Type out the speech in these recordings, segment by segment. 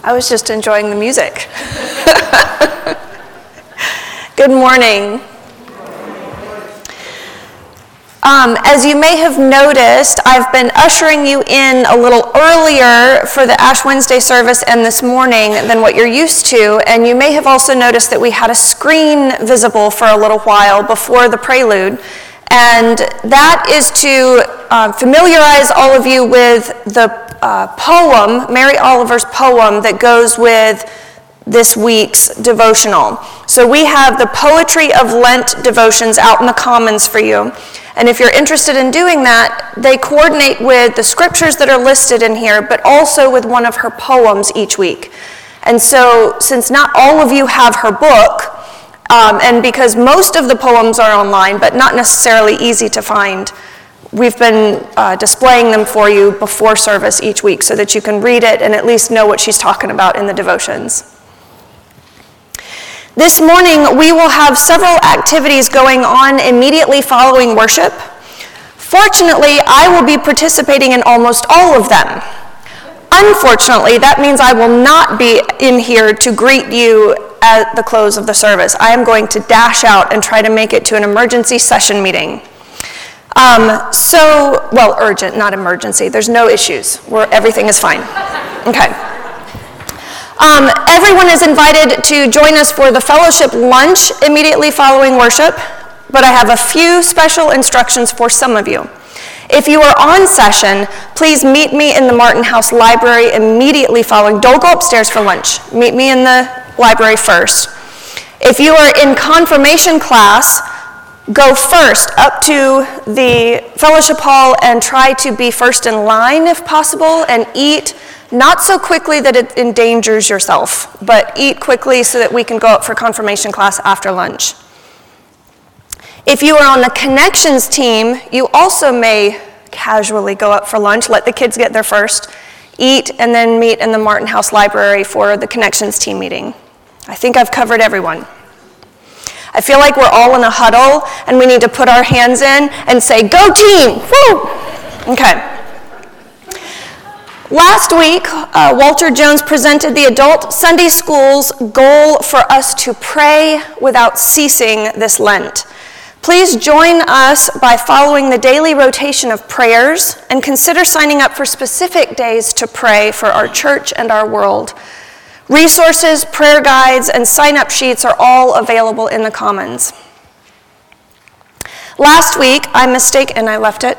I was just enjoying the music. Good morning. As you may have noticed, I've been ushering you in a little earlier for the Ash Wednesday service and this morning than what you're used to, and you may have also noticed that we had a screen visible for a little while before the prelude, and that is to familiarize all of you with the poem, Mary Oliver's poem that goes with this week's devotional. So we have the Poetry of Lent devotions out in the Commons for you. And if you're interested in doing that, they coordinate with the scriptures that are listed in here, but also with one of her poems each week. And so since not all of you have her book, and because most of the poems are online, but not necessarily easy to find, we've been displaying them for you before service each week so that you can read it and at least know what she's talking about in the devotions. This morning, we will have several activities going on immediately following worship. Fortunately, I will be participating in almost all of them. Unfortunately, that means I will not be in here to greet you at the close of the service. I am going to dash out and try to make it to an emergency session meeting. Urgent, not emergency. There's no issues. Everything is fine. Okay. Everyone is invited to join us for the fellowship lunch immediately following worship, but I have a few special instructions for some of you. If you are on session, please meet me in the Martin House Library immediately following. Don't go upstairs for lunch. Meet me in the library first. If you are in confirmation class, go first up to the fellowship hall and try to be first in line if possible, and eat not so quickly that it endangers yourself, but eat quickly so that we can go up for confirmation class after lunch. If you are on the connections team, you also may casually go up for lunch, let the kids get there first, eat, and then meet in the Martin House Library for the connections team meeting. I think I've covered everyone. I feel like we're all in a huddle and we need to put our hands in and say, "Go team!" Woo! Okay. Last week, Walter Jones presented the adult Sunday school's goal for us to pray without ceasing this Lent. Please join us by following the daily rotation of prayers and consider signing up for specific days to pray for our church and our world. Resources, prayer guides, and sign-up sheets are all available in the Commons. Last week, I mistakenly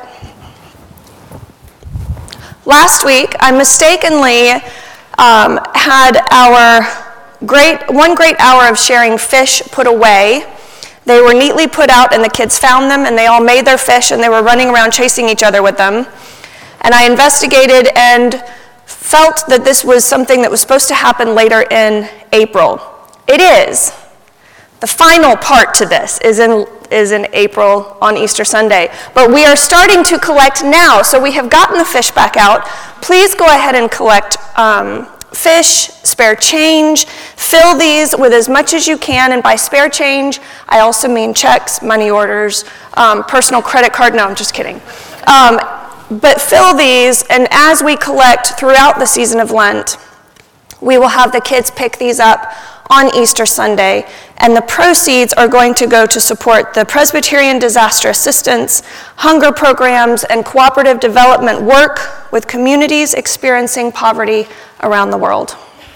had our one great hour of sharing fish put away. They were neatly put out and the kids found them and they all made their fish and they were running around chasing each other with them. And I investigated and felt that this was something that was supposed to happen later in April. It is. The final part to this is in April on Easter Sunday. But we are starting to collect now, so we have gotten the fish back out. Please go ahead and collect fish, spare change. Fill these with as much as you can, and by spare change, I also mean checks, money orders, personal credit card. No, I'm just kidding. But fill these, and as we collect throughout the season of Lent, we will have the kids pick these up on Easter Sunday, and the proceeds are going to go to support the Presbyterian Disaster Assistance, hunger programs, and cooperative development work with communities experiencing poverty around the world.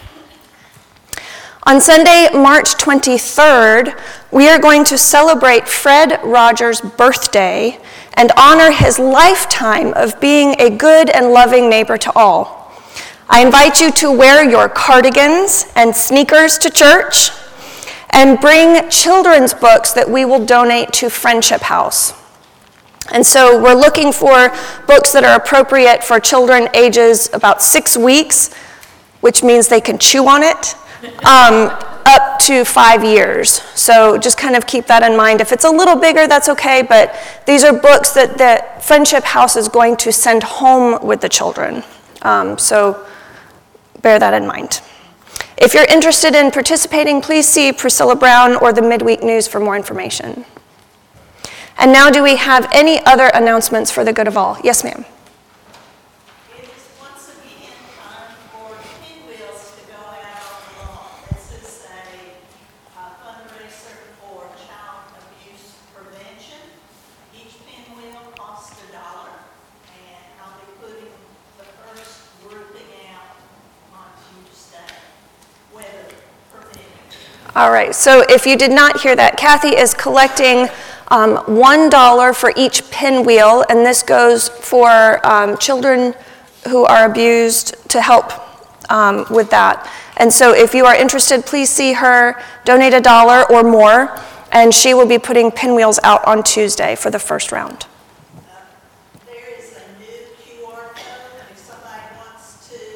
On Sunday, March 23rd, we are going to celebrate Fred Rogers' birthday and honor his lifetime of being a good and loving neighbor to all. I invite you to wear your cardigans and sneakers to church and bring children's books that we will donate to Friendship House. And so we're looking for books that are appropriate for children ages about 6 weeks, which means they can chew on it, up to 5 years. So just kind of keep that in mind. If it's a little bigger, that's okay, but these are books that Friendship House is going to send home with the children. So bear that in mind. If you're interested in participating, please see Priscilla Brown or the Midweek News for more information. And now, do we have any other announcements for the good of all? Yes, ma'am. It is once again time for pinwheels to go All right, so if you did not hear that, Kathy is collecting $1 for each pinwheel, and this goes for children who are abused to help with that. And so if you are interested, please see her, donate $1 or more, and she will be putting pinwheels out on Tuesday for the first round. There is a new QR code if somebody wants to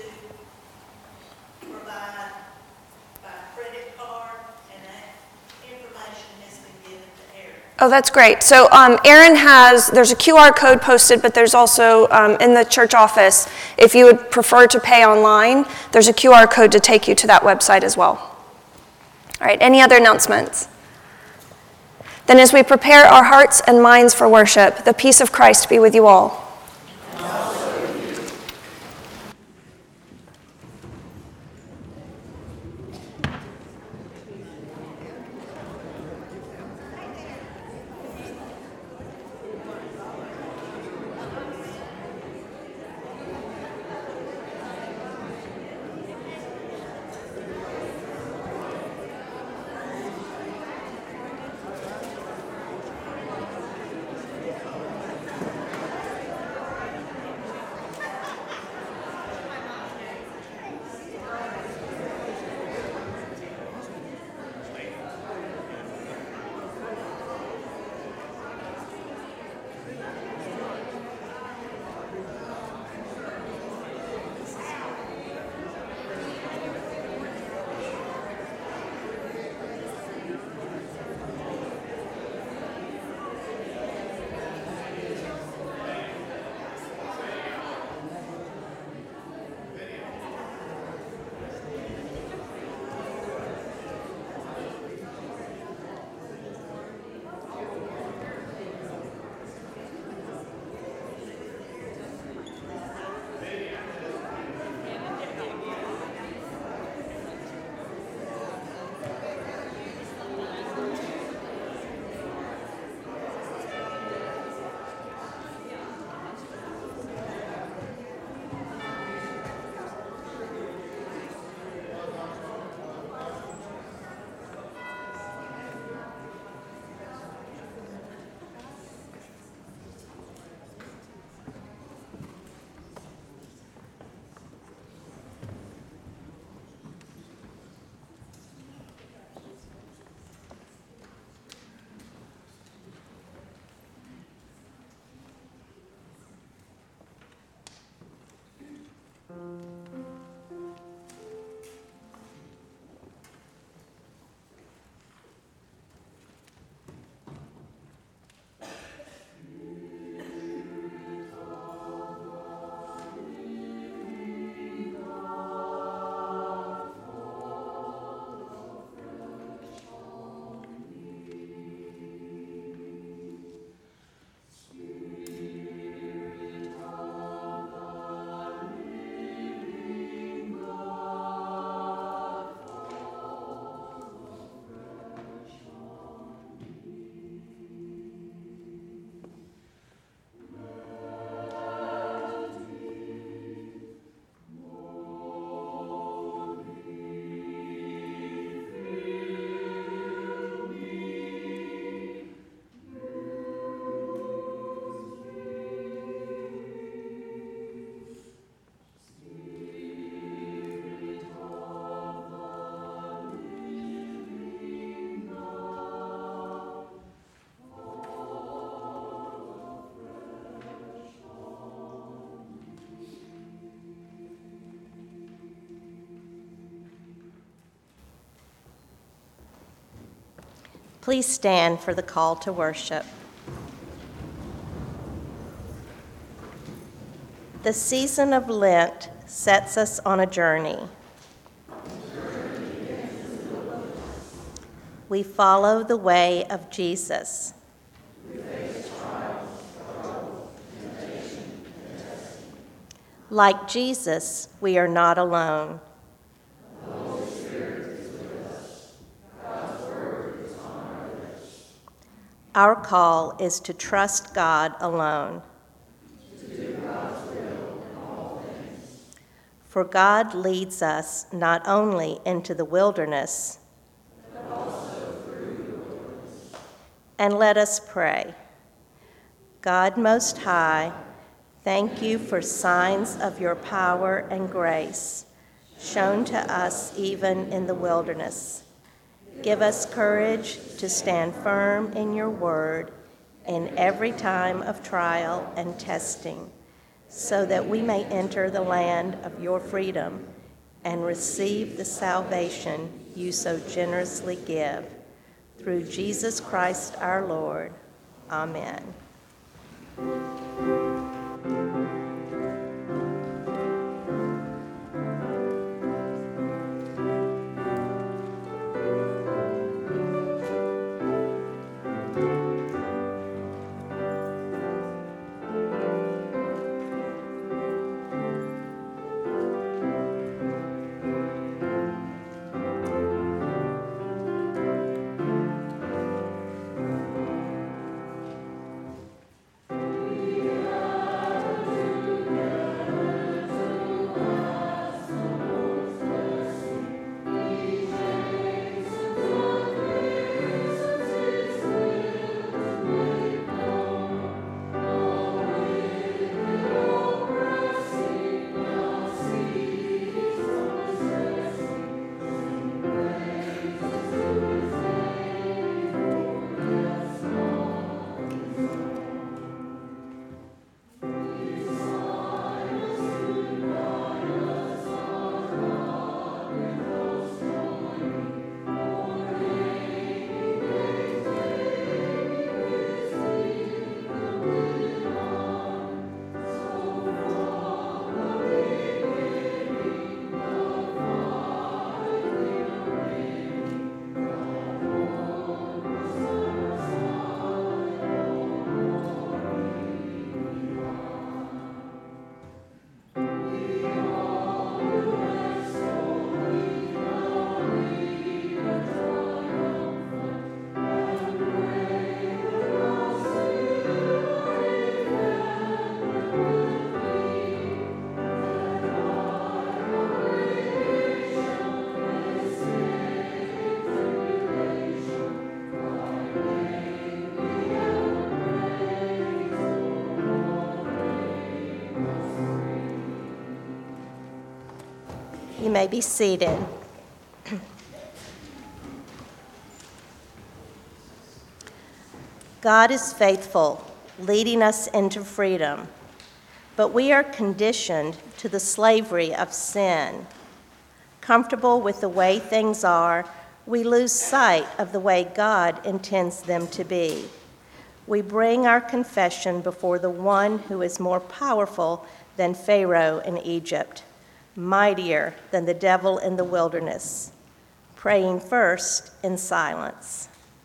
provide by credit card, and that information has been given to Erin. Oh, that's great. So Erin there's a QR code posted, but there's also in the church office, if you would prefer to pay online, there's a QR code to take you to that website as well. All right, any other announcements? Then as we prepare our hearts and minds for worship, the peace of Christ be with you all. Please stand for the call to worship. The season of Lent sets us on a journey. We follow the way of Jesus. Like Jesus, we are not alone. Our call is to trust God alone. For God leads us not only into the wilderness, but And let us pray. God Most High, thank you for signs of your power and grace shown to us even in the wilderness. Give us courage to stand firm in your word in every time of trial and testing, so that we may enter the land of your freedom and receive the salvation you so generously give. Through Jesus Christ our Lord. Amen. You may be seated. God is faithful, leading us into freedom, but we are conditioned to the slavery of sin. Comfortable with the way things are, we lose sight of the way God intends them to be. We bring our confession before the one who is more powerful than Pharaoh in Egypt, mightier than the devil in the wilderness, praying first in silence.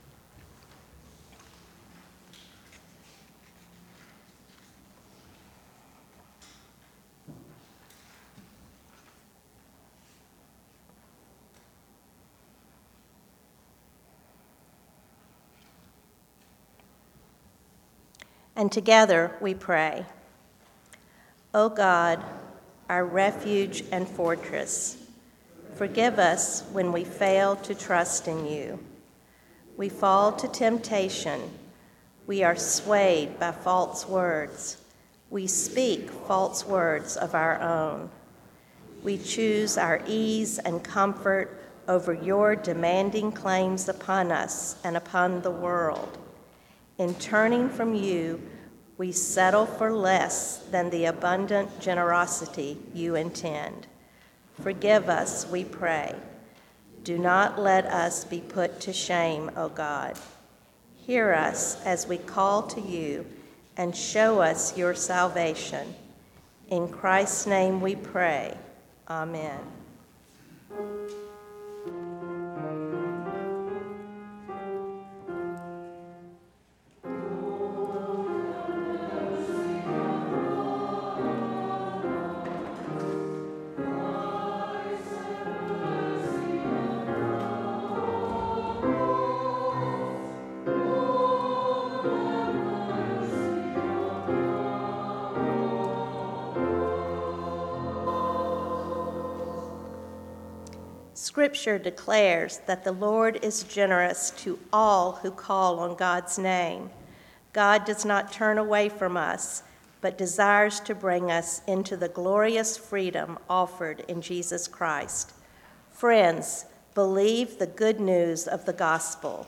And together we pray. O God, our refuge and fortress, forgive us when we fail to trust in you. We fall to temptation. We are swayed by false words. We speak false words of our own. We choose our ease and comfort over your demanding claims upon us and upon the world. In turning from you, we settle for less than the abundant generosity you intend. Forgive us, we pray. Do not let us be put to shame, O God. Hear us as we call to you and show us your salvation. In Christ's name we pray. Amen. Scripture declares that the Lord is generous to all who call on God's name. God does not turn away from us, but desires to bring us into the glorious freedom offered in Jesus Christ. Friends, believe the good news of the gospel.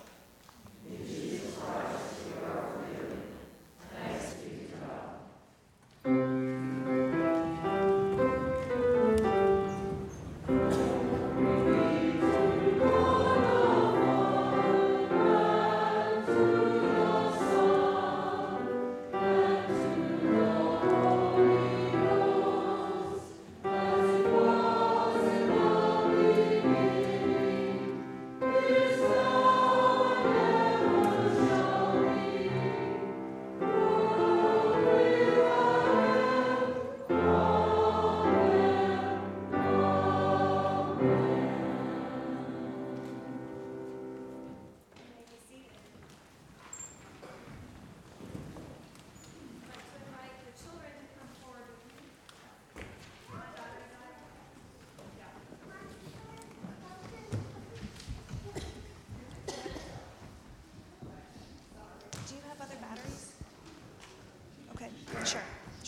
Do you have other batteries? Okay, sure.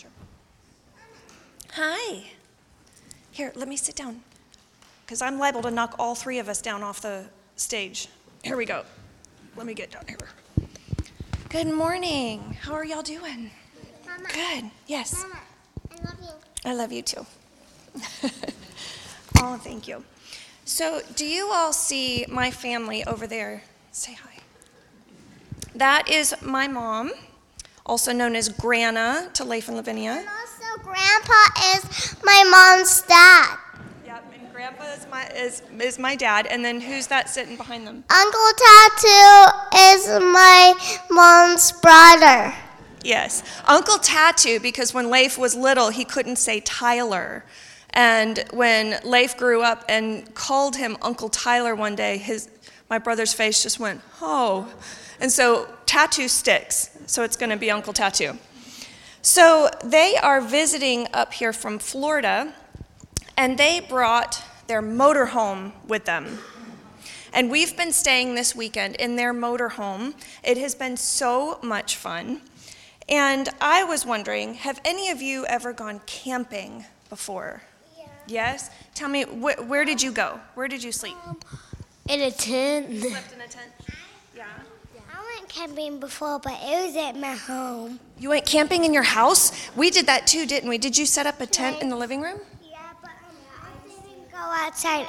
Hi. Here, let me sit down, because I'm liable to knock all three of us down off the stage. Here we go. Let me get down here. Good morning. How are y'all doing? Mama. Good. Yes. Mama, I love you. I love you too. Oh, thank you. So, do you all see my family over there? Say hi. That is my mom, also known as Grandma to Leif and Lavinia. And also, Grandpa is my mom's dad. Yep, and Grandpa is my dad. And then who's that sitting behind them? Uncle Tattoo is my mom's brother. Yes, Uncle Tattoo, because when Leif was little, he couldn't say Tyler. And when Leif grew up and called him Uncle Tyler one day, my brother's face just went, oh. And so Tattoo sticks, so it's going to be Uncle Tattoo. So they are visiting up here from Florida, and they brought their motorhome with them. And we've been staying this weekend in their motorhome. It has been so much fun. And I was wondering, have any of you ever gone camping before? Yeah. Yes? Tell me, where did you go? Where did you sleep? In a tent. Slept in a tent? Yeah. I went camping before, but it was at my home. You went camping in your house? We did that too, didn't we? Did you set up a tent in the living room? Yeah, but I didn't go outside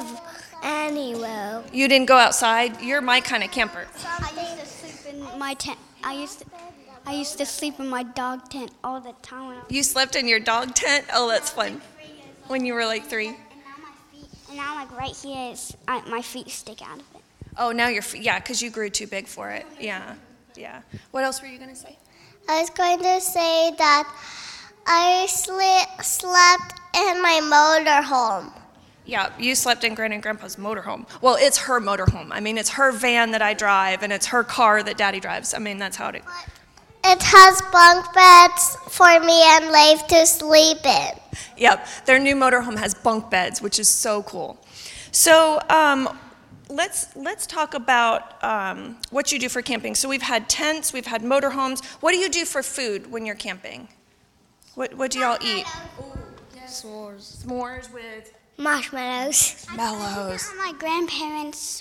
anywhere. You didn't go outside? You're my kind of camper. I used to sleep in my tent. I used to sleep in my dog tent all the time. You slept in your dog tent? Oh, that's fun. When you were like 3? And now like right here, my feet stick out of it. Oh, now your feet, yeah, because you grew too big for it. Yeah. What else were you going to say? I was going to say that I slept in my motorhome. Yeah, you slept in Grand and Grandpa's motorhome. Well, it's her motorhome. I mean, it's her van that I drive, and it's her car that Daddy drives. I mean, that's how it. It has bunk beds for me and Leif to sleep in. Yep, their new motorhome has bunk beds, which is so cool. So let's talk about what you do for camping. So we've had tents, we've had motorhomes. What do you do for food when you're camping? What do y'all eat? S'mores. S'mores with Marshmallows. mellows. My grandparents.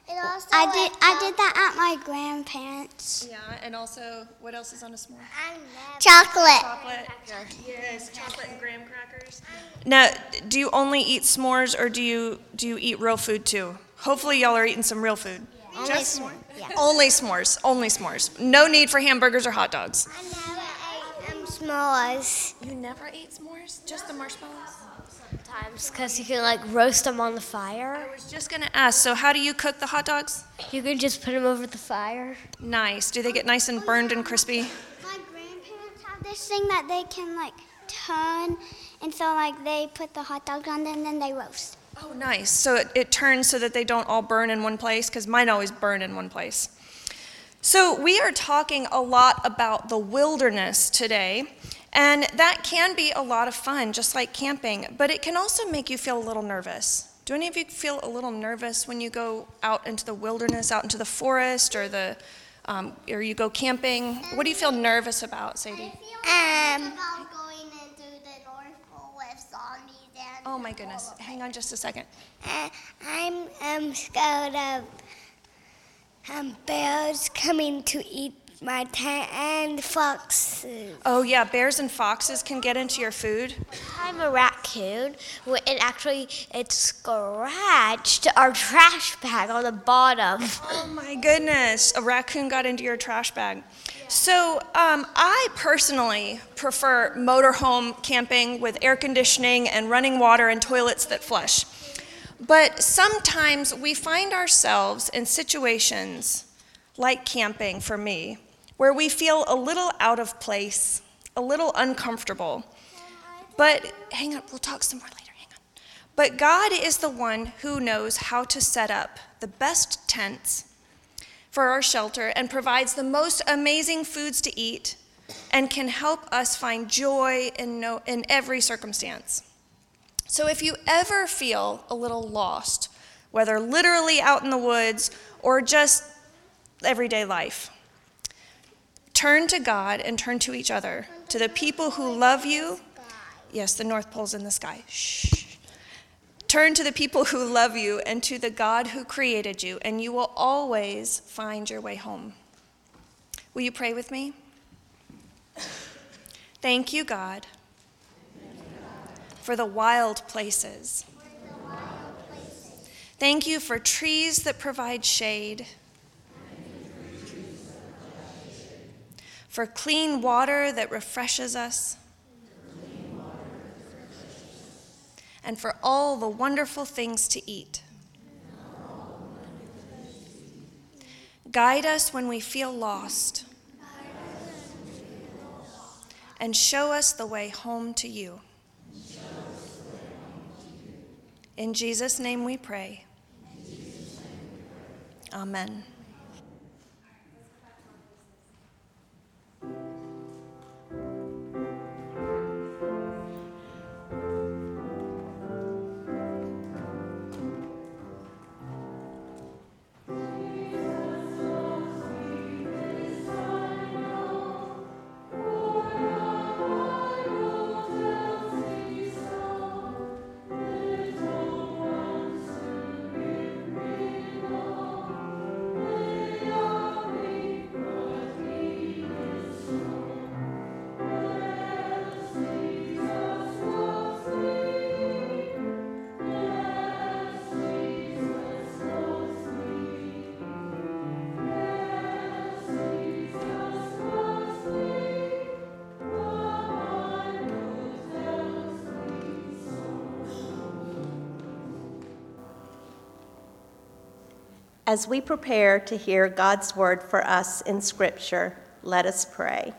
I did that at my grandparents. Yeah, and also, what else is on a s'more? Chocolate. Chocolate. Yes, chocolate and graham crackers. Now, do you only eat s'mores, or do you eat real food too? Hopefully, y'all are eating some real food. Just s'mores. Yeah. Only s'mores. Only s'mores. No need for hamburgers or hot dogs. I never ate s'mores. You never ate s'mores? Just the marshmallows? Sometimes, because you can like roast them on the fire. I was just gonna ask. So, how do you cook the hot dogs? You can just put them over the fire. Nice. Do they get nice and burned and crispy? My grandparents have this thing that they can like turn, and so like they put the hot dogs on and then they roast. Oh, nice. So it turns so that they don't all burn in one place, because mine always burn in one place. So we are talking a lot about the wilderness today, and that can be a lot of fun, just like camping, but it can also make you feel a little nervous. Do any of you feel a little nervous when you go out into the wilderness, out into the forest, or or you go camping? What do you feel nervous about, Sadie? About going into the North Pole with zombies and. Oh my goodness. Hang on just a second. I'm scared of bears coming to eat my tent and foxes. Oh yeah, bears and foxes can get into your food. I'm a raccoon. It scratched our trash bag on the bottom. Oh my goodness, a raccoon got into your trash bag. So I personally prefer motorhome camping with air conditioning and running water and toilets that flush. But sometimes we find ourselves in situations like camping for me, where we feel a little out of place, a little uncomfortable. But hang on, we'll talk some more later, hang on. But God is the one who knows how to set up the best tents for our shelter and provides the most amazing foods to eat and can help us find joy in every circumstance. So if you ever feel a little lost, whether literally out in the woods or just everyday life, turn to God and turn to each other, to the people who love you. Yes, the North Pole's in the sky. Shh. Turn to the people who love you and to the God who created you, and you will always find your way home. Will you pray with me? Thank you, God, for the wild places. Thank you for trees that provide shade, for clean water that refreshes us, and for all the wonderful things to eat. Guide us when we feel lost, and show us the way home to you. In Jesus' name we pray. Amen. As we prepare to hear God's word for us in Scripture, let us pray.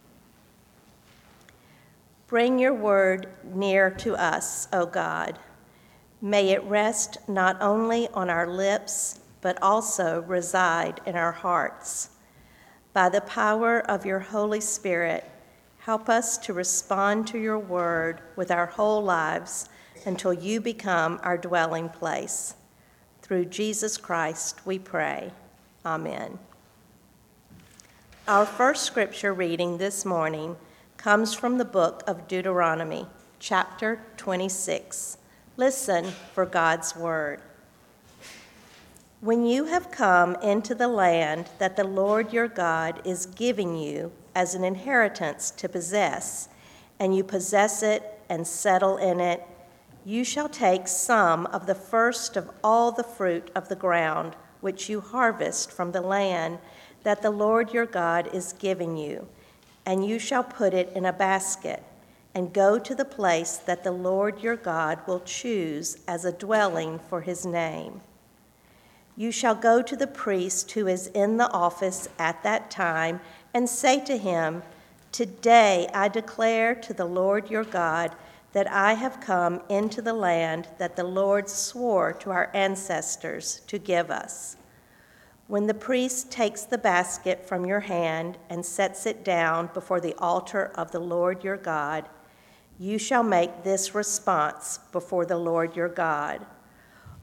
Bring your word near to us, O God. May it rest not only on our lips, but also reside in our hearts. By the power of your Holy Spirit, help us to respond to your word with our whole lives until you become our dwelling place. Through Jesus Christ we pray. Amen. Our first scripture reading this morning comes from the book of Deuteronomy, chapter 26. Listen for God's word. When you have come into the land that the Lord your God is giving you as an inheritance to possess, and you possess it and settle in it, you shall take some of the first of all the fruit of the ground which you harvest from the land that the Lord your God is giving you, and you shall put it in a basket, and go to the place that the Lord your God will choose as a dwelling for his name. You shall go to the priest who is in the office at that time, and say to him, "Today I declare to the Lord your God that I have come into the land that the Lord swore to our ancestors to give us." When the priest takes the basket from your hand and sets it down before the altar of the Lord your God, you shall make this response before the Lord your God.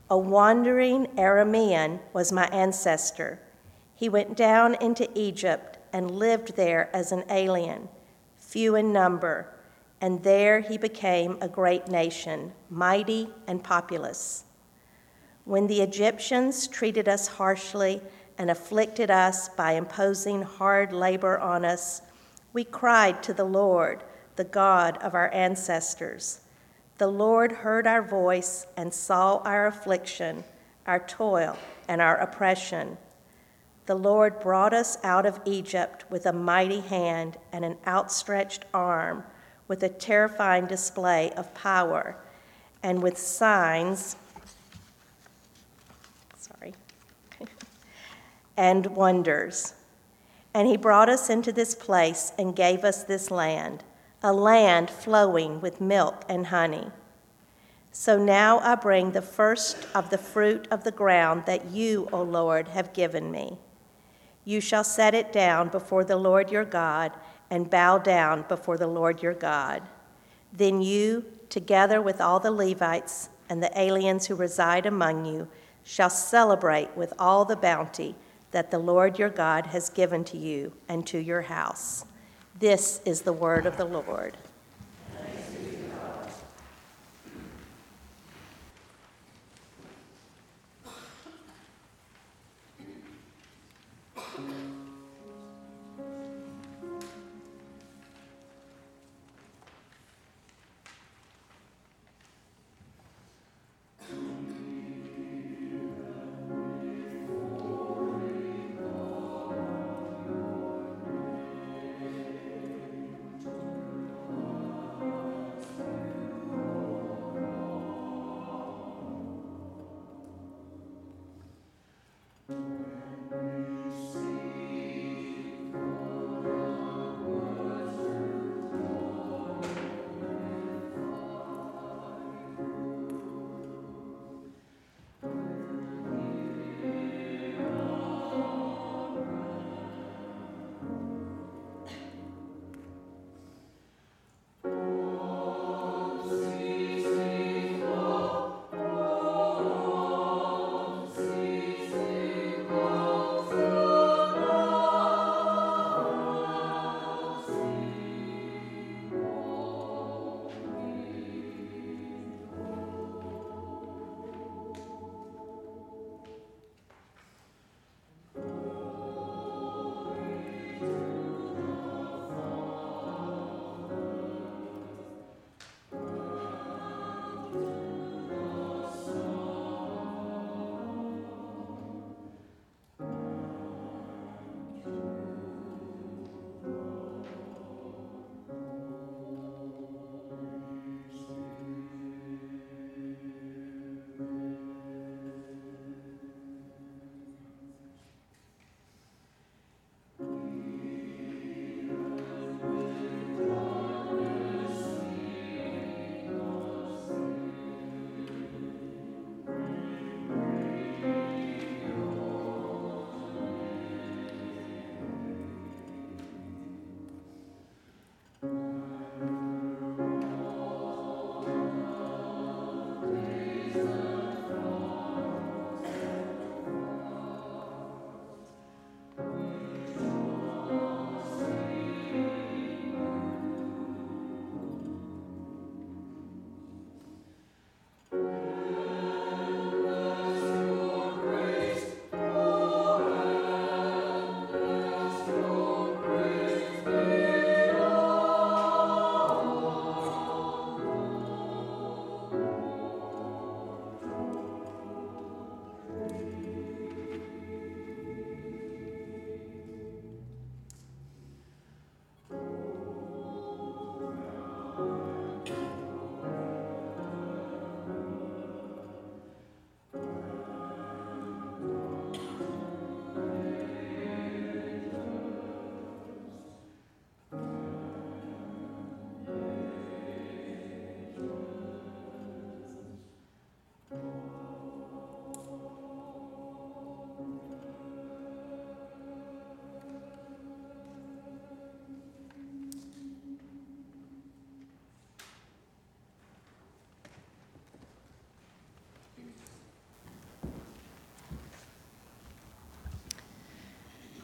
A wandering Aramean was my ancestor. He went down into Egypt and lived there as an alien, few in number, and there he became a great nation, mighty and populous. When the Egyptians treated us harshly and afflicted us by imposing hard labor on us, we cried to the Lord, the God of our ancestors. The Lord heard our voice and saw our affliction, our toil, and our oppression. The Lord brought us out of Egypt with a mighty hand and an outstretched arm, with a terrifying display of power, and with signs and wonders. And he brought us into this place and gave us this land, a land flowing with milk and honey. So now I bring the first of the fruit of the ground that you, O Lord, have given me. You shall set it down before the Lord your God and bow down before the Lord your God. Then you, together with all the Levites and the aliens who reside among you, shall celebrate with all the bounty that the Lord your God has given to you and to your house. This is the word of the Lord.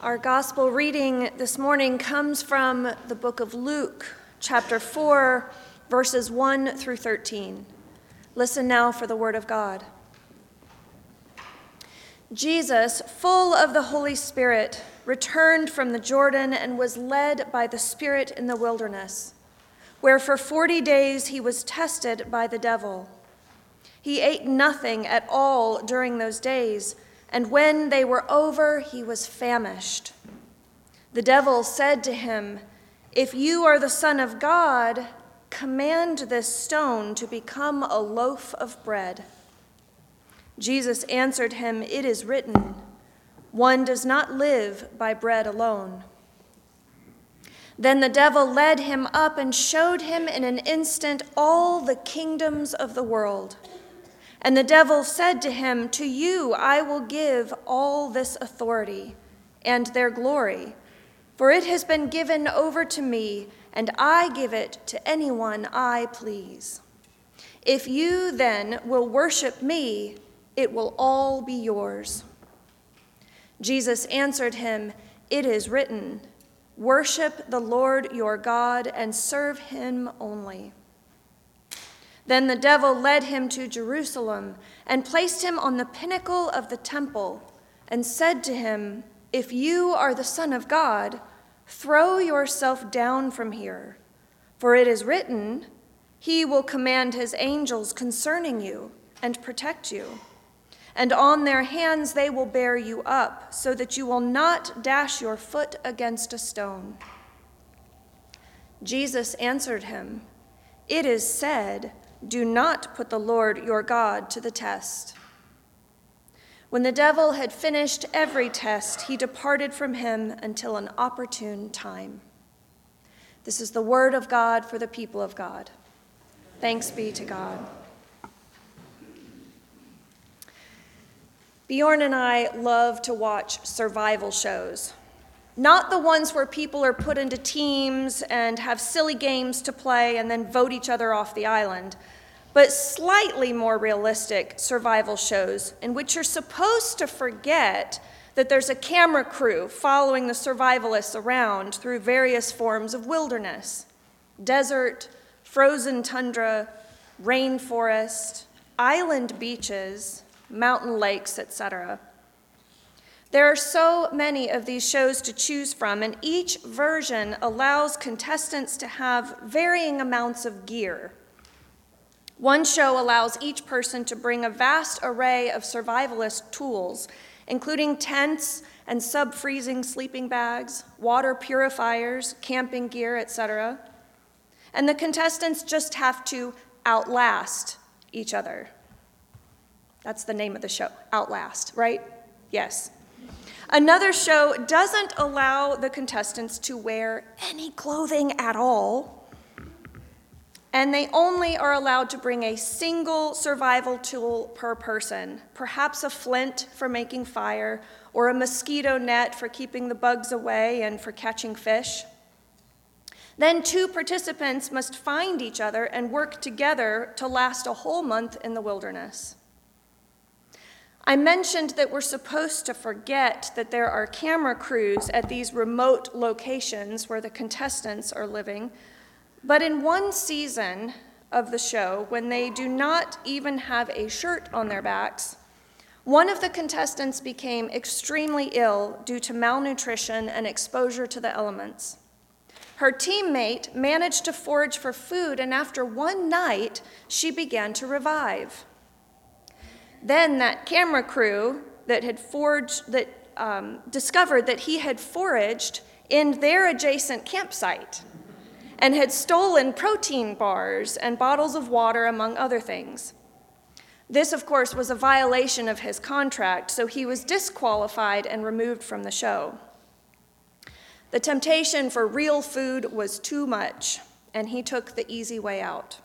Our gospel reading this morning comes from the book of Luke, chapter 4, verses 1 through 13. Listen now for the word of God. Jesus, full of the Holy Spirit, returned from the Jordan and was led by the Spirit in the wilderness, where for 40 days he was tested by the devil. He ate nothing at all during those days, and when they were over, he was famished. The devil said to him, "If you are the Son of God, command this stone to become a loaf of bread." Jesus answered him, "It is written, 'One does not live by bread alone.'" Then the devil led him up and showed him in an instant all the kingdoms of the world. And the devil said to him, "To you I will give all this authority and their glory, for it has been given over to me, and I give it to anyone I please. If you then will worship me, it will all be yours." Jesus answered him, "It is written, 'Worship the Lord your God and serve him only.'" Then the devil led him to Jerusalem and placed him on the pinnacle of the temple and said to him, "If you are the Son of God, throw yourself down from here, for it is written, 'He will command his angels concerning you and protect you, and on their hands they will bear you up, so that you will not dash your foot against a stone.'" Jesus answered him, "It is said, 'Do not put the Lord your God to the test.'" When the devil had finished every test, he departed from him until an opportune time. This is the word of God for the people of God. Thanks be to God. Bjorn and I love to watch survival shows. Not the ones where people are put into teams and have silly games to play and then vote each other off the island, but slightly more realistic survival shows in which you're supposed to forget that there's a camera crew following the survivalists around through various forms of wilderness: desert, frozen tundra, rainforest, island beaches, mountain lakes, etc. There are so many of these shows to choose from, and each version allows contestants to have varying amounts of gear. One show allows each person to bring a vast array of survivalist tools, including tents and sub-freezing sleeping bags, water purifiers, camping gear, etc. And the contestants just have to outlast each other. That's the name of the show, Outlast, right? Yes. Another show doesn't allow the contestants to wear any clothing at all, and they only are allowed to bring a single survival tool per person, perhaps a flint for making fire, or a mosquito net for keeping the bugs away and for catching fish. Then 2 participants must find each other and work together to last a whole month in the wilderness. I mentioned that we're supposed to forget that there are camera crews at these remote locations where the contestants are living, but in one season of the show, when they do not even have a shirt on their backs, one of the contestants became extremely ill due to malnutrition and exposure to the elements. Her teammate managed to forage for food, and after one night, she began to revive. Then that camera crew that had discovered that he had foraged in their adjacent campsite and had stolen protein bars and bottles of water, among other things. This, of course, was a violation of his contract, so he was disqualified and removed from the show. The temptation for real food was too much, and he took the easy way out.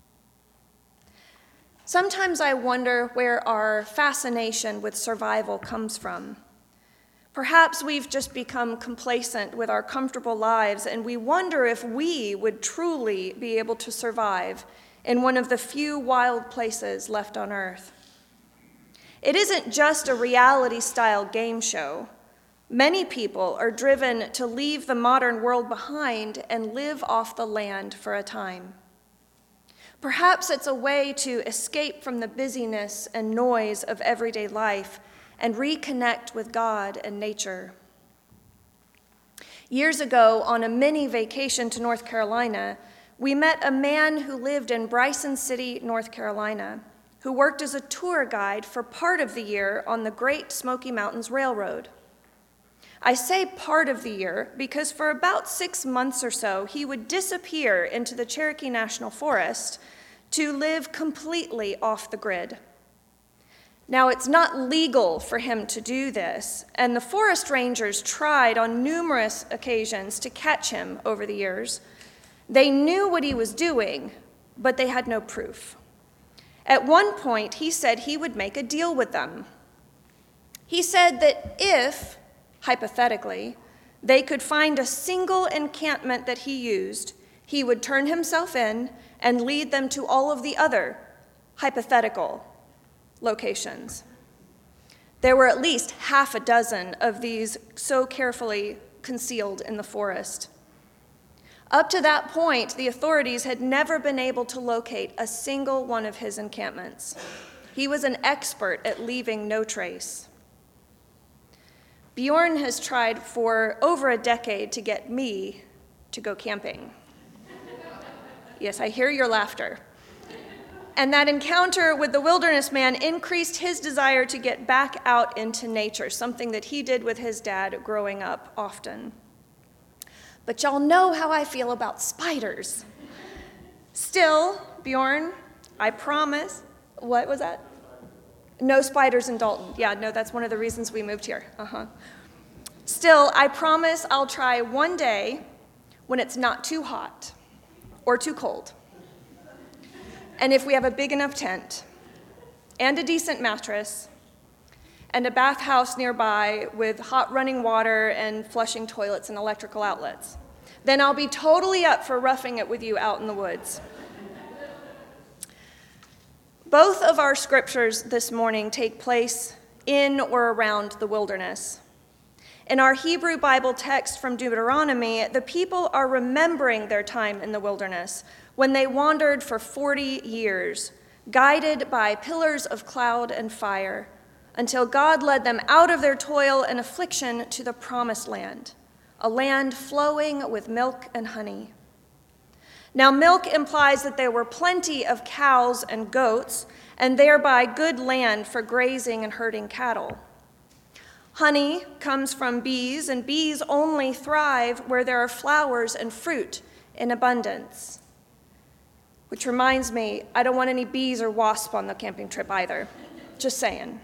Sometimes I wonder where our fascination with survival comes from. Perhaps we've just become complacent with our comfortable lives, and we wonder if we would truly be able to survive in one of the few wild places left on Earth. It isn't just a reality-style game show. Many people are driven to leave the modern world behind and live off the land for a time. Perhaps it's a way to escape from the busyness and noise of everyday life and reconnect with God and nature. Years ago, on a mini vacation to North Carolina, we met a man who lived in Bryson City, North Carolina, who worked as a tour guide for part of the year on the Great Smoky Mountains Railroad. I say part of the year because for about 6 months or so, he would disappear into the Cherokee National Forest to live completely off the grid. Now, it's not legal for him to do this, and the forest rangers tried on numerous occasions to catch him over the years. They knew what he was doing, but they had no proof. At one point, he said he would make a deal with them. He said that if, hypothetically, they could find a single encampment that he used, he would turn himself in and lead them to all of the other hypothetical locations. There were at least half a dozen of these so carefully concealed in the forest. Up to that point, the authorities had never been able to locate a single one of his encampments. He was an expert at leaving no trace. Bjorn has tried for over a decade to get me to go camping. Yes, I hear your laughter. And that encounter with the wilderness man increased his desire to get back out into nature, something that he did with his dad growing up often. But y'all know how I feel about spiders. Still, Bjorn, I promise. What was that? No spiders in Dalton. Yeah, no, that's one of the reasons we moved here. Still, I promise I'll try one day when it's not too hot or too cold. And if we have a big enough tent and a decent mattress and a bathhouse nearby with hot running water and flushing toilets and electrical outlets, then I'll be totally up for roughing it with you out in the woods. Both of our scriptures this morning take place in or around the wilderness. In our Hebrew Bible text from Deuteronomy, the people are remembering their time in the wilderness when they wandered for 40 years, guided by pillars of cloud and fire, until God led them out of their toil and affliction to the promised land, a land flowing with milk and honey. Now, milk implies that there were plenty of cows and goats, and thereby good land for grazing and herding cattle. Honey comes from bees, and bees only thrive where there are flowers and fruit in abundance. Which reminds me, I don't want any bees or wasps on the camping trip either. Just saying.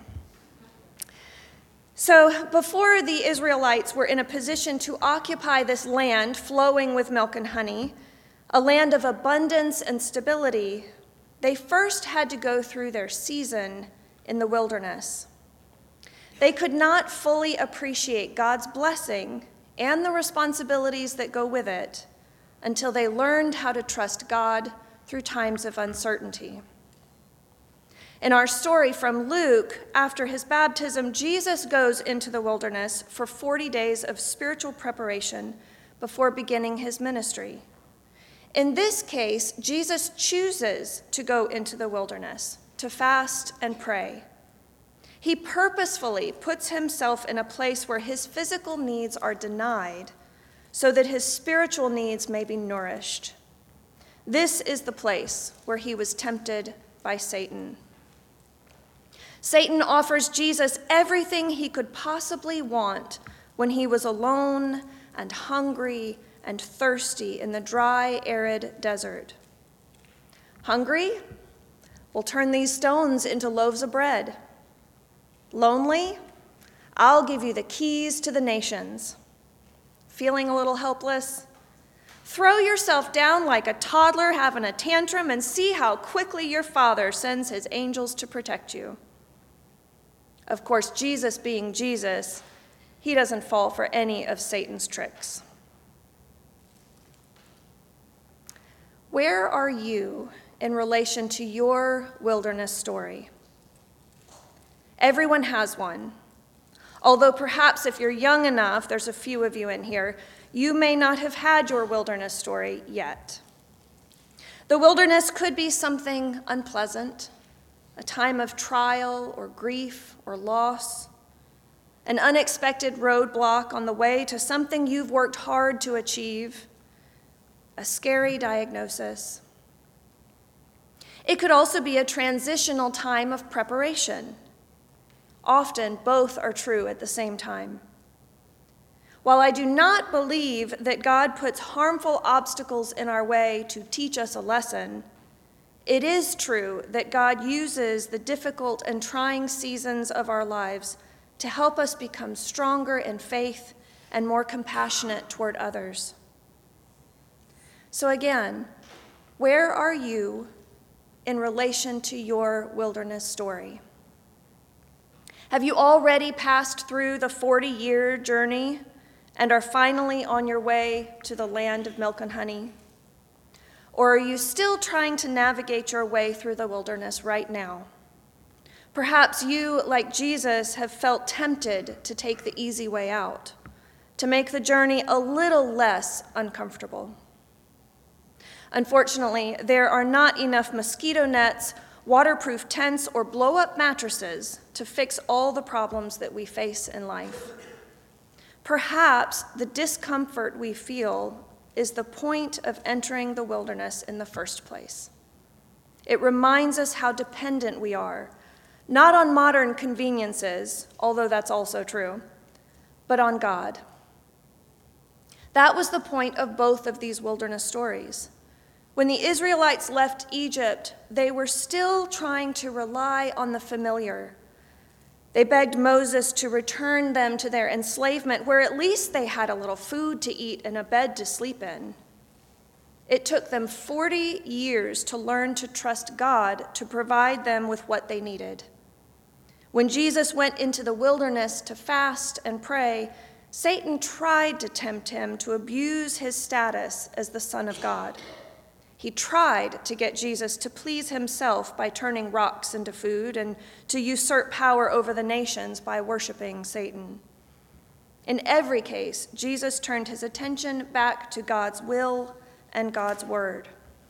So before the Israelites were in a position to occupy this land flowing with milk and honey, a land of abundance and stability, they first had to go through their season in the wilderness. They could not fully appreciate God's blessing and the responsibilities that go with it until they learned how to trust God through times of uncertainty. In our story from Luke, after his baptism, Jesus goes into the wilderness for 40 days of spiritual preparation before beginning his ministry. In this case, Jesus chooses to go into the wilderness to fast and pray. He purposefully puts himself in a place where his physical needs are denied so that his spiritual needs may be nourished. This is the place where he was tempted by Satan. Satan offers Jesus everything he could possibly want when he was alone and hungry and thirsty in the dry, arid desert. Hungry? We'll turn these stones into loaves of bread. Lonely? I'll give you the keys to the nations. Feeling a little helpless? Throw yourself down like a toddler having a tantrum and see how quickly your Father sends his angels to protect you. Of course, Jesus being Jesus, he doesn't fall for any of Satan's tricks. Where are you in relation to your wilderness story? Everyone has one. Although perhaps if you're young enough, there's a few of you in here, you may not have had your wilderness story yet. The wilderness could be something unpleasant, a time of trial or grief or loss, an unexpected roadblock on the way to something you've worked hard to achieve, a scary diagnosis. It could also be a transitional time of preparation. Often, both are true at the same time. While I do not believe that God puts harmful obstacles in our way to teach us a lesson, it is true that God uses the difficult and trying seasons of our lives to help us become stronger in faith and more compassionate toward others. So again, where are you in relation to your wilderness story? Have you already passed through the 40-year journey and are finally on your way to the land of milk and honey? Or are you still trying to navigate your way through the wilderness right now? Perhaps you, like Jesus, have felt tempted to take the easy way out, to make the journey a little less uncomfortable. Unfortunately, there are not enough mosquito nets, waterproof tents, or blow-up mattresses to fix all the problems that we face in life. Perhaps the discomfort we feel is the point of entering the wilderness in the first place. It reminds us how dependent we are, not on modern conveniences, although that's also true, but on God. That was the point of both of these wilderness stories. When the Israelites left Egypt, they were still trying to rely on the familiar. They begged Moses to return them to their enslavement, where at least they had a little food to eat and a bed to sleep in. It took them 40 years to learn to trust God to provide them with what they needed. When Jesus went into the wilderness to fast and pray, Satan tried to tempt him to abuse his status as the Son of God. He tried to get Jesus to please himself by turning rocks into food and to usurp power over the nations by worshiping Satan. In every case, Jesus turned his attention back to God's will and God's word.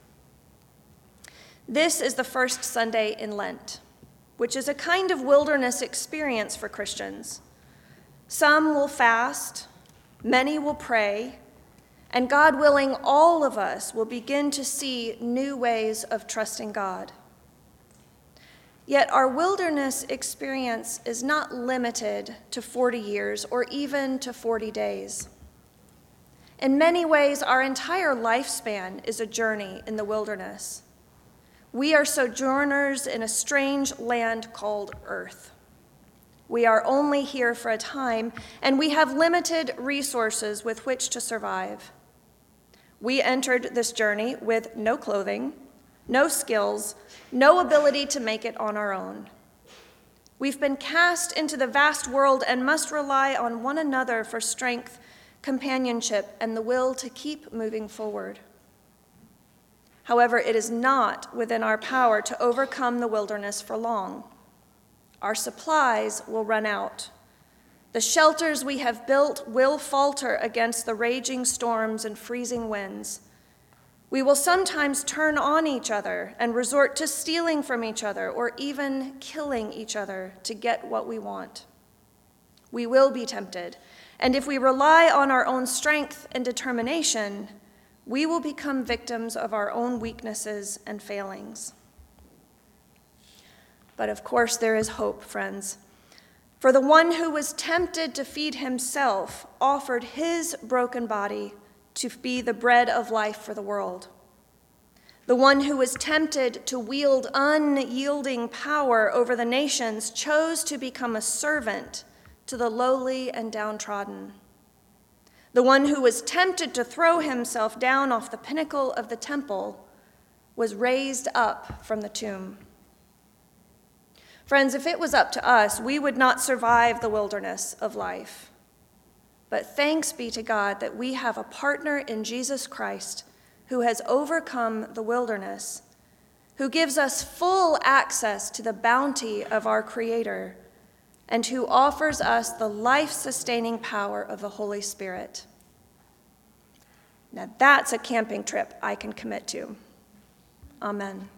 This is the first Sunday in Lent, which is a kind of wilderness experience for Christians. Some will fast, many will pray, and God willing, all of us will begin to see new ways of trusting God. Yet our wilderness experience is not limited to 40 years or even to 40 days. In many ways, our entire lifespan is a journey in the wilderness. We are sojourners in a strange land called Earth. We are only here for a time, and we have limited resources with which to survive. We entered this journey with no clothing, no skills, no ability to make it on our own. We've been cast into the vast world and must rely on one another for strength, companionship, and the will to keep moving forward. However, it is not within our power to overcome the wilderness for long. Our supplies will run out. The shelters we have built will falter against the raging storms and freezing winds. We will sometimes turn on each other and resort to stealing from each other or even killing each other to get what we want. We will be tempted, and if we rely on our own strength and determination, we will become victims of our own weaknesses and failings. But of course, there is hope, friends. For the one who was tempted to feed himself offered his broken body to be the bread of life for the world. The one who was tempted to wield unyielding power over the nations chose to become a servant to the lowly and downtrodden. The one who was tempted to throw himself down off the pinnacle of the temple was raised up from the tomb. Friends, if it was up to us, we would not survive the wilderness of life. But thanks be to God that we have a partner in Jesus Christ who has overcome the wilderness, who gives us full access to the bounty of our Creator, and who offers us the life-sustaining power of the Holy Spirit. Now that's a camping trip I can commit to. Amen.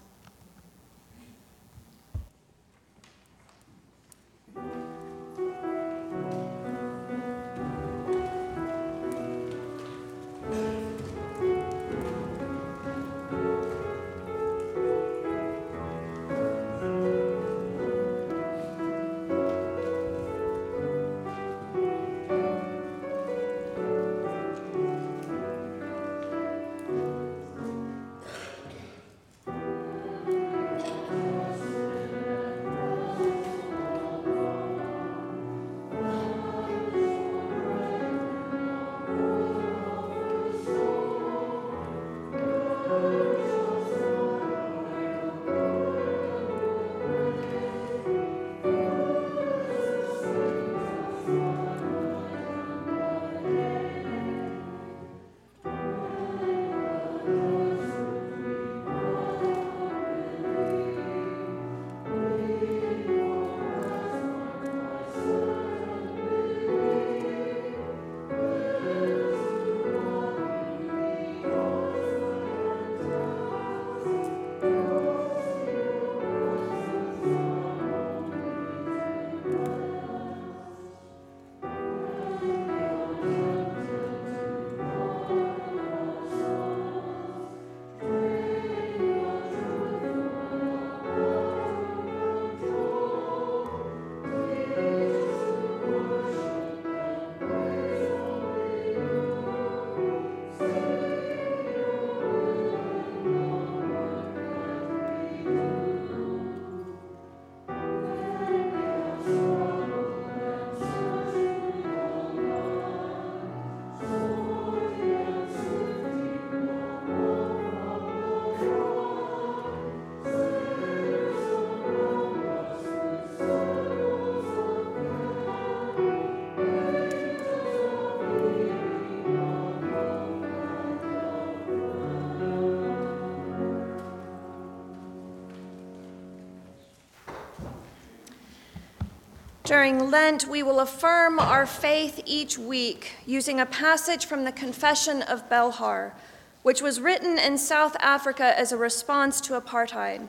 During Lent, we will affirm our faith each week using a passage from the Confession of Belhar, which was written in South Africa as a response to apartheid.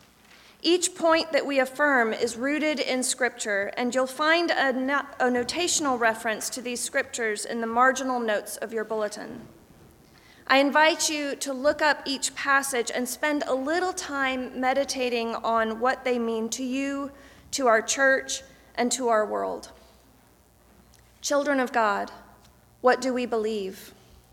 Each point that we affirm is rooted in Scripture, and you'll find a notational reference to these scriptures in the marginal notes of your bulletin. I invite you to look up each passage and spend a little time meditating on what they mean to you, to our church, and to our world. Children of God, what do we believe?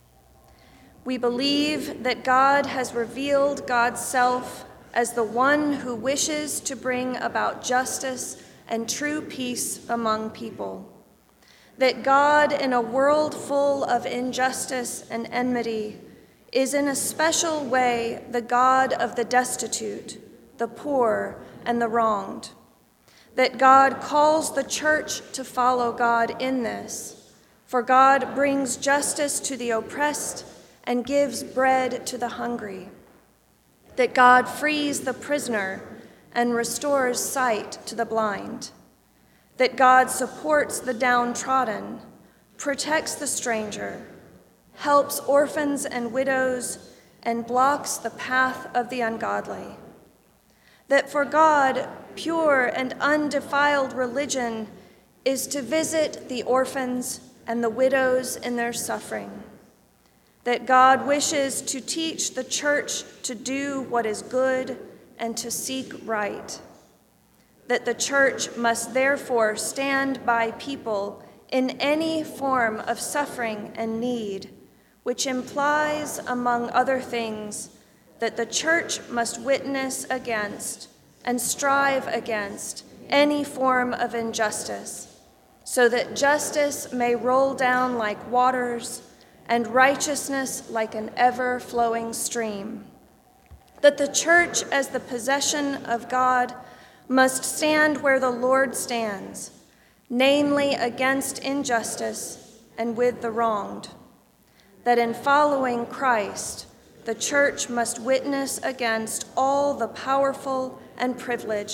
We believe that God has revealed God's self as the one who wishes to bring about justice and true peace among people. That God, in a world full of injustice and enmity, is in a special way the God of the destitute, the poor, and the wronged. That God calls the church to follow God in this, for God brings justice to the oppressed and gives bread to the hungry. That God frees the prisoner and restores sight to the blind. That God supports the downtrodden, protects the stranger, helps orphans and widows, and blocks the path of the ungodly. That for God, pure and undefiled religion is to visit the orphans and the widows in their suffering. That God wishes to teach the church to do what is good and to seek right. That the church must therefore stand by people in any form of suffering and need, which implies, among other things, that the church must witness against and strive against any form of injustice, so that justice may roll down like waters and righteousness like an ever-flowing stream. That the church, as the possession of God, must stand where the Lord stands, namely against injustice and with the wronged. That in following Christ, the church must witness against all the powerful and privileged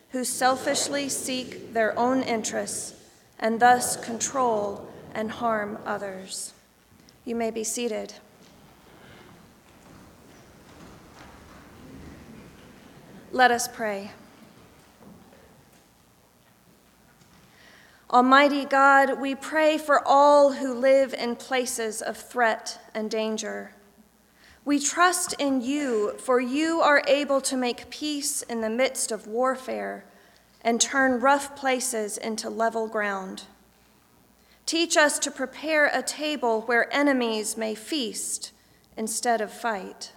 who selfishly seek their own interests and thus control and harm others. You may be seated. Let us pray. Almighty God, we pray for all who live in places of threat and danger. We trust in you, for you are able to make peace in the midst of warfare and turn rough places into level ground. Teach us to prepare a table where enemies may feast instead of fight.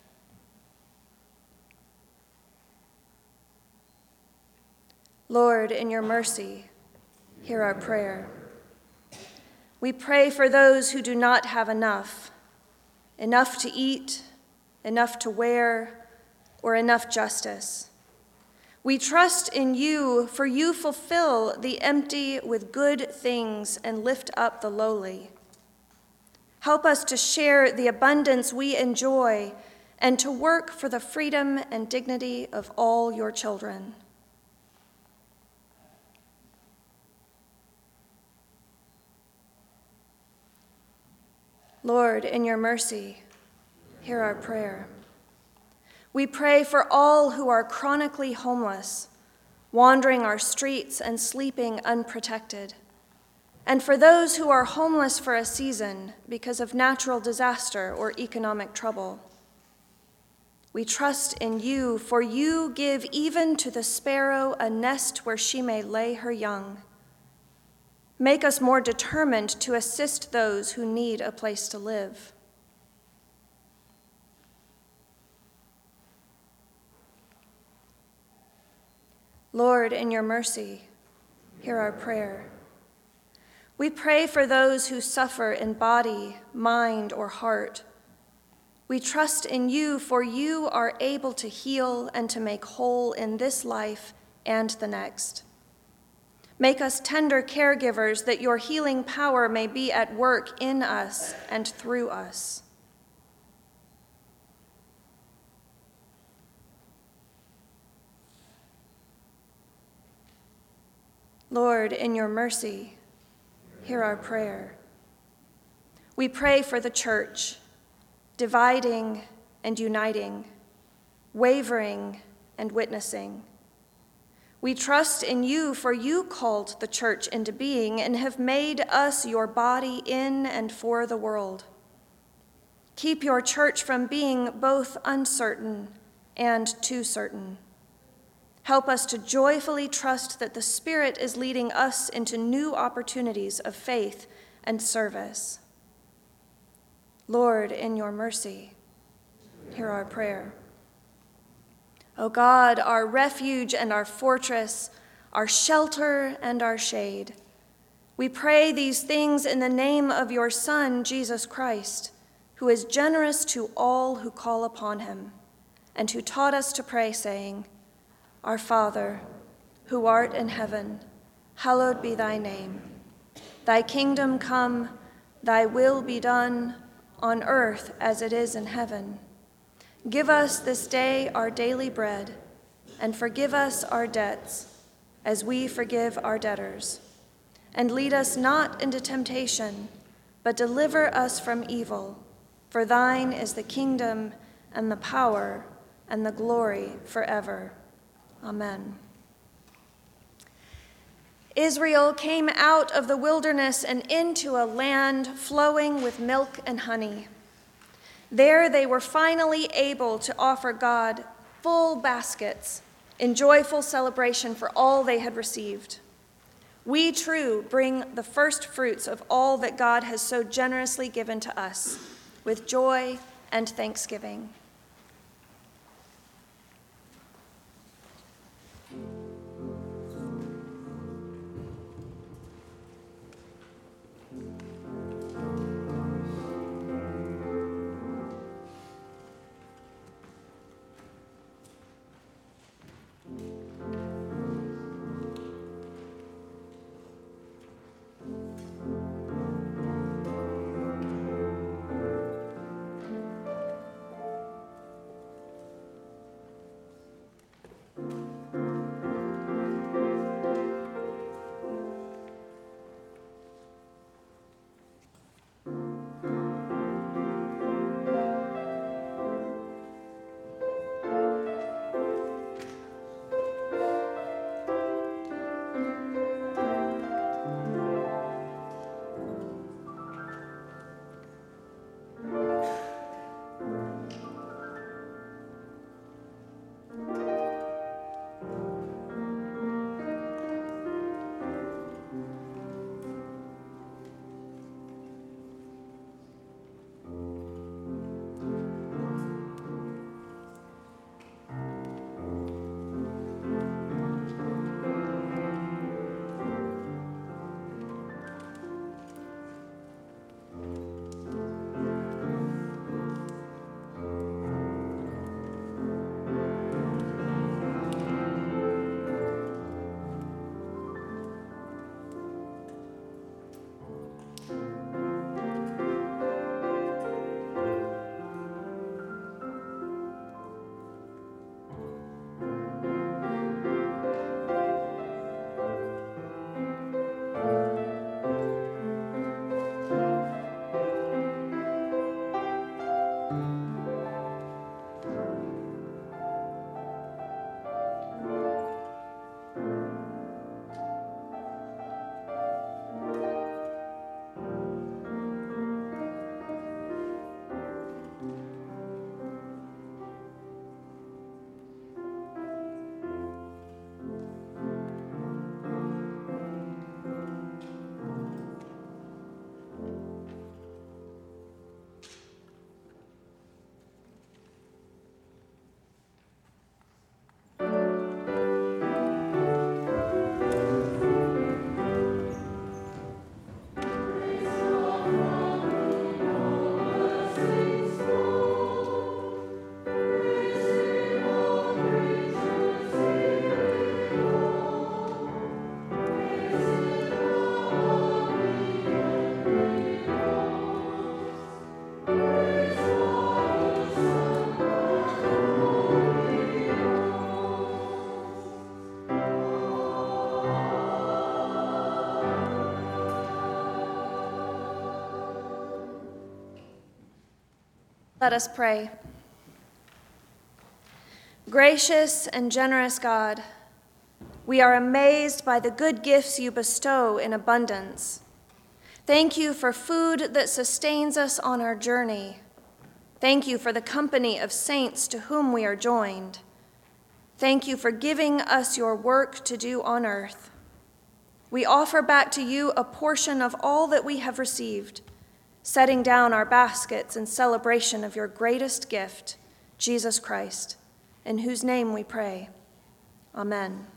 Lord, in your mercy, hear our prayer. We pray for those who do not have enough to eat, enough to wear, or enough justice. We trust in you, for you fulfill the empty with good things and lift up the lowly. Help us to share the abundance we enjoy and to work for the freedom and dignity of all your children. Lord, in your mercy, hear our prayer. We pray for all who are chronically homeless, wandering our streets and sleeping unprotected, and for those who are homeless for a season because of natural disaster or economic trouble. We trust in you, for you give even to the sparrow a nest where she may lay her young. Make us more determined to assist those who need a place to live. Lord, in your mercy, hear our prayer. We pray for those who suffer in body, mind, or heart. We trust in you, for you are able to heal and to make whole in this life and the next. Make us tender caregivers that your healing power may be at work in us and through us. Lord, in your mercy, hear our prayer. We pray for the church, dividing and uniting, wavering and witnessing. We trust in you, for you called the church into being and have made us your body in and for the world. Keep your church from being both uncertain and too certain. Help us to joyfully trust that the Spirit is leading us into new opportunities of faith and service. Lord, in your mercy, hear our prayer. O God, our refuge and our fortress, our shelter and our shade, we pray these things in the name of your Son, Jesus Christ, who is generous to all who call upon him, and who taught us to pray, saying, Our Father, who art in heaven, hallowed be thy name. Thy kingdom come, thy will be done, on earth as it is in heaven. Give us this day our daily bread, and forgive us our debts, as we forgive our debtors. And lead us not into temptation, but deliver us from evil. For thine is the kingdom, and the power, and the glory forever. Amen. Israel came out of the wilderness and into a land flowing with milk and honey. There they were finally able to offer God full baskets in joyful celebration for all they had received. We, too, bring the first fruits of all that God has so generously given to us with joy and thanksgiving. Let us pray. Gracious and generous God, we are amazed by the good gifts you bestow in abundance. Thank you for food that sustains us on our journey. Thank you for the company of saints to whom we are joined. Thank you for giving us your work to do on earth. We offer back to you a portion of all that we have received, setting down our baskets in celebration of your greatest gift, Jesus Christ, in whose name we pray. Amen.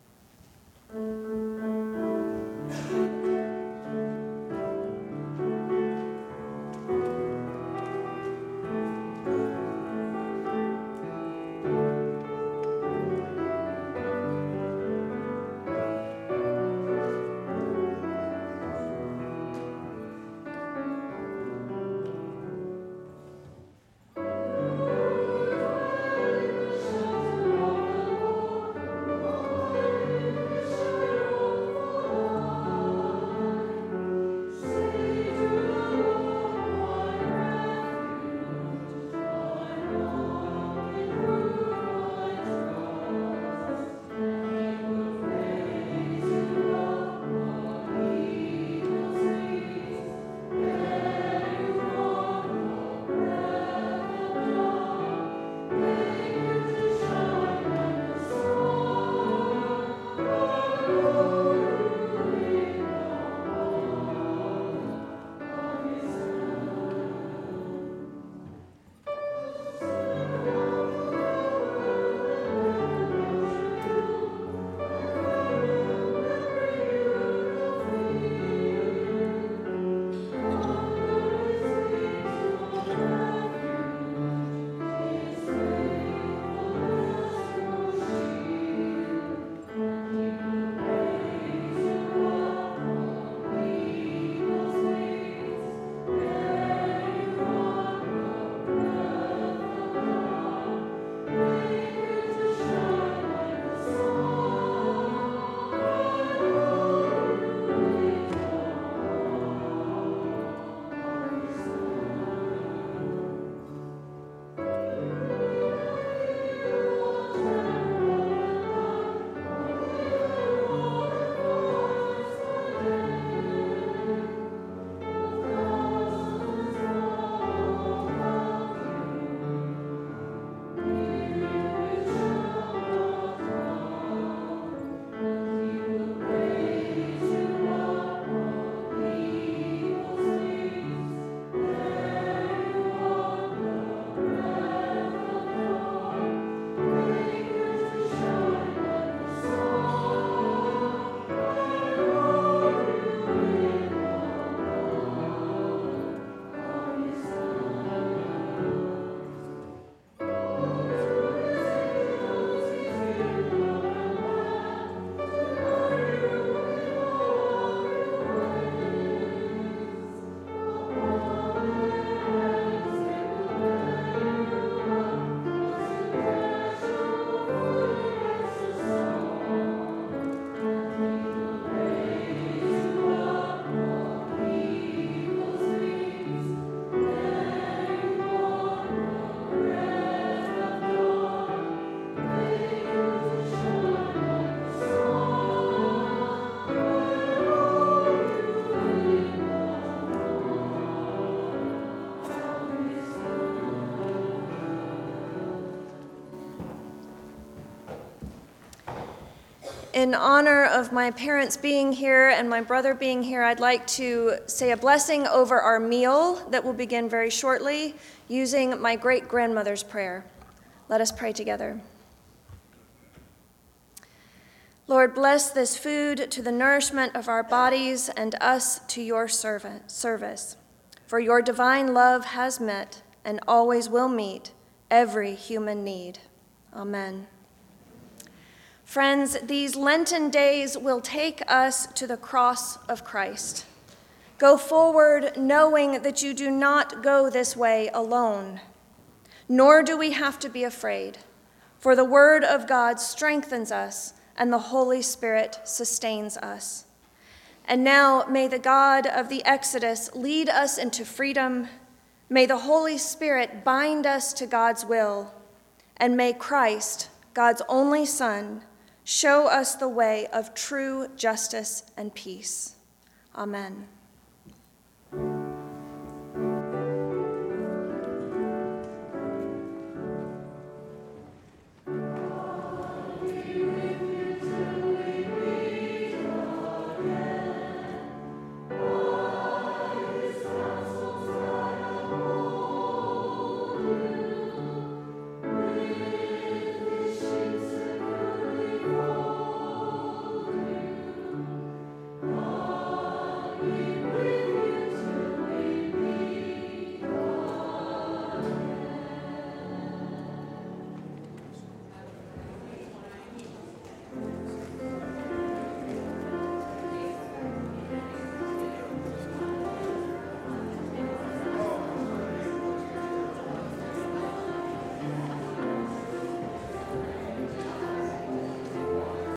In honor of my parents being here and my brother being here, I'd like to say a blessing over our meal that will begin very shortly using my great-grandmother's prayer. Let us pray together. Lord, bless this food to the nourishment of our bodies and us to your service. For your divine love has met and always will meet every human need. Amen. Friends, these Lenten days will take us to the cross of Christ. Go forward knowing that you do not go this way alone, nor do we have to be afraid, for the word of God strengthens us and the Holy Spirit sustains us. And now may the God of the Exodus lead us into freedom. May the Holy Spirit bind us to God's will, and may Christ, God's only Son, show us the way of true justice and peace. Amen.